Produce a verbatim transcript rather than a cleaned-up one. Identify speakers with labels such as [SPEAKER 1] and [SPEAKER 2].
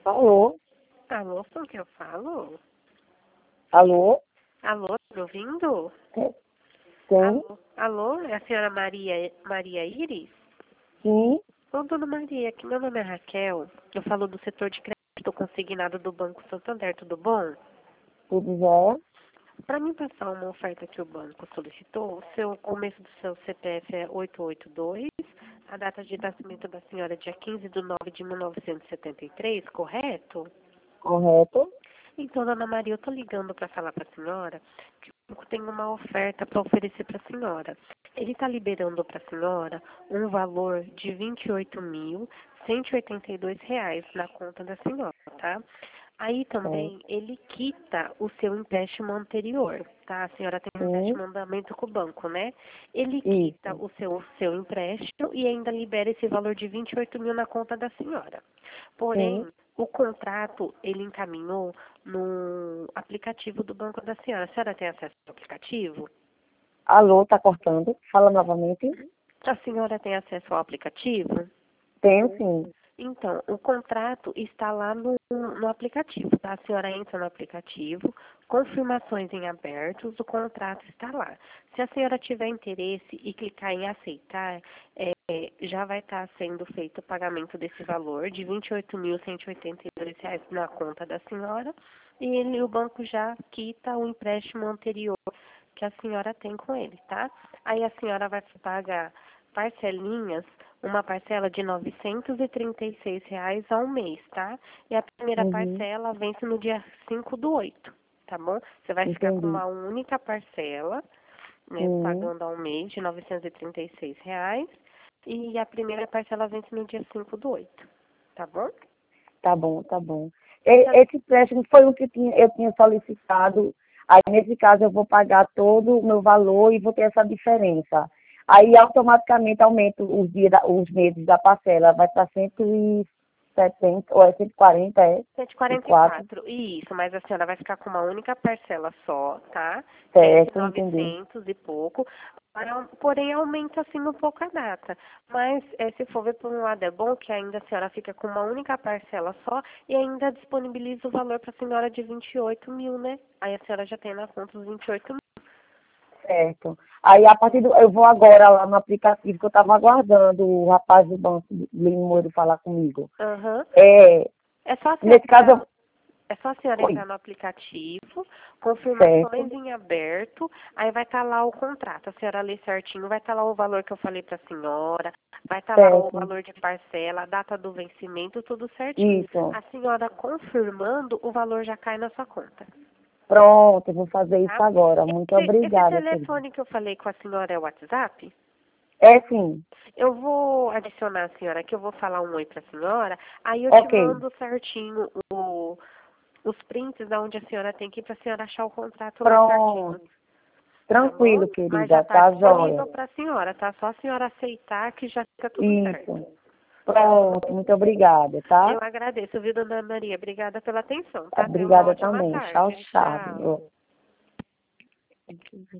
[SPEAKER 1] Alô?
[SPEAKER 2] Alô, com quem eu falo?
[SPEAKER 1] Alô?
[SPEAKER 2] Alô, tá me ouvindo?
[SPEAKER 1] Sim?
[SPEAKER 2] Alô, alô, é a senhora Maria, Maria Iris?
[SPEAKER 1] Sim?
[SPEAKER 2] Ô, dona Maria, aqui meu nome é Raquel, eu falo do setor de crédito consignado do Banco Santander, tudo bom?
[SPEAKER 1] Tudo jóia?
[SPEAKER 2] Para mim passar uma oferta que o banco solicitou, o seu começo do seu C P F é oito oito dois, a data de nascimento da senhora é dia quinze de nove de mil novecentos e setenta e três, correto?
[SPEAKER 1] Correto?
[SPEAKER 2] Então, dona Maria, eu estou ligando para falar para a senhora que o banco tem uma oferta para oferecer para a senhora. Ele está liberando para a senhora um valor de vinte e oito mil cento e oitenta e dois reais na conta da senhora, tá? Aí também
[SPEAKER 1] Certo.
[SPEAKER 2] ele quita o seu empréstimo anterior, tá? A senhora tem um
[SPEAKER 1] Sim?
[SPEAKER 2] empréstimo em andamento com o banco, né? Ele quita
[SPEAKER 1] Isso.
[SPEAKER 2] o seu, seu empréstimo e ainda libera esse valor de vinte e oito mil na conta da senhora. Porém,
[SPEAKER 1] Sim?
[SPEAKER 2] o contrato ele encaminhou no aplicativo do banco da senhora. A senhora tem acesso ao aplicativo?
[SPEAKER 1] Alô, tá cortando? Fala novamente.
[SPEAKER 2] A senhora tem acesso ao aplicativo?
[SPEAKER 1] Tenho sim.
[SPEAKER 2] Então, o contrato está lá no, no aplicativo, tá? A senhora entra no aplicativo, confirmações em abertos, o contrato está lá. Se a senhora tiver interesse e clicar em aceitar, é, já vai estar sendo feito o pagamento desse valor de vinte e oito mil cento e oitenta e dois reais na conta da senhora e ele, o banco já quita o empréstimo anterior que a senhora tem com ele, tá? Aí a senhora vai pagar parcelinhas, uma parcela de novecentos e trinta e seis reais ao mês, tá? E a primeira
[SPEAKER 1] Uhum.
[SPEAKER 2] parcela vence no dia cinco do oito, tá bom? Você vai ficar com
[SPEAKER 1] Entendi.
[SPEAKER 2] uma única parcela, né,
[SPEAKER 1] Sim.
[SPEAKER 2] pagando ao mês de novecentos e trinta e seis reais, e a primeira parcela vence no dia cinco do oito, tá bom?
[SPEAKER 1] Tá bom, tá bom.
[SPEAKER 2] Tá.
[SPEAKER 1] E- Esse empréstimo foi o que tinha- eu tinha solicitado. Aí, nesse caso, eu vou pagar todo o meu valor e vou ter essa diferença. Aí, automaticamente, aumenta os, dias da- os meses da parcela. Vai para cento e setenta, ou é cento e quarenta, é?
[SPEAKER 2] cento e
[SPEAKER 1] E
[SPEAKER 2] quarenta e
[SPEAKER 1] quatro.
[SPEAKER 2] quatro, isso, mas a senhora vai ficar com uma única parcela só, tá? Vence
[SPEAKER 1] Certo, entendi.
[SPEAKER 2] novecentos e pouco, para- porém aumenta assim um pouco a data. Mas eh, se for ver por um lado é bom que ainda a senhora fica com uma única parcela só e ainda disponibiliza o valor para a senhora de vinte e oito mil, né? Aí a senhora já tem na conta os vinte e oito mil.
[SPEAKER 1] Certo. Aí, a partir do... Eu vou agora lá no aplicativo que eu estava aguardando o rapaz do banco, Lino Moura, falar comigo.
[SPEAKER 2] Aham.
[SPEAKER 1] É,
[SPEAKER 2] É só a senhora
[SPEAKER 1] nesse caso,
[SPEAKER 2] entrar,
[SPEAKER 1] eu...
[SPEAKER 2] é só a senhora
[SPEAKER 1] Oi.
[SPEAKER 2] entrar no aplicativo,
[SPEAKER 1] Certo.
[SPEAKER 2] confirmações em aberto, aí vai estar lá o contrato. A senhora lê certinho, vai estar lá o valor que eu falei para a senhora, vai estar lá o
[SPEAKER 1] Certo.
[SPEAKER 2] valor de parcela, a data do vencimento, tudo certinho.
[SPEAKER 1] Isso.
[SPEAKER 2] A senhora confirmando, o valor já cai na sua conta,
[SPEAKER 1] Pronto, eu vou fazer isso
[SPEAKER 2] tá?
[SPEAKER 1] agora. Muito
[SPEAKER 2] Esse, esse
[SPEAKER 1] obrigada, querida.
[SPEAKER 2] telefone que eu falei com a senhora é o WhatsApp?
[SPEAKER 1] É sim.
[SPEAKER 2] Eu vou adicionar a senhora aqui, eu vou falar um oi para a senhora, aí eu te
[SPEAKER 1] Ok.
[SPEAKER 2] mando certinho o, os prints da onde a senhora tem que ir para a senhora achar o contrato lá certinho,
[SPEAKER 1] Pronto.
[SPEAKER 2] tá bom?
[SPEAKER 1] Tranquilo,
[SPEAKER 2] Mas já
[SPEAKER 1] querida.
[SPEAKER 2] está
[SPEAKER 1] Tá jóia.
[SPEAKER 2] disponível para a senhora, tá? Só a senhora aceitar que já fica tudo certo.
[SPEAKER 1] Isso. Pronto. Muito obrigada, tá?
[SPEAKER 2] Eu agradeço, viu, dona Maria? Obrigada pela atenção, tá? Tenha uma
[SPEAKER 1] Obrigada
[SPEAKER 2] ótima
[SPEAKER 1] também. Tchau,
[SPEAKER 2] tarde.
[SPEAKER 1] tchau.
[SPEAKER 2] Tchau.
[SPEAKER 1] Eu-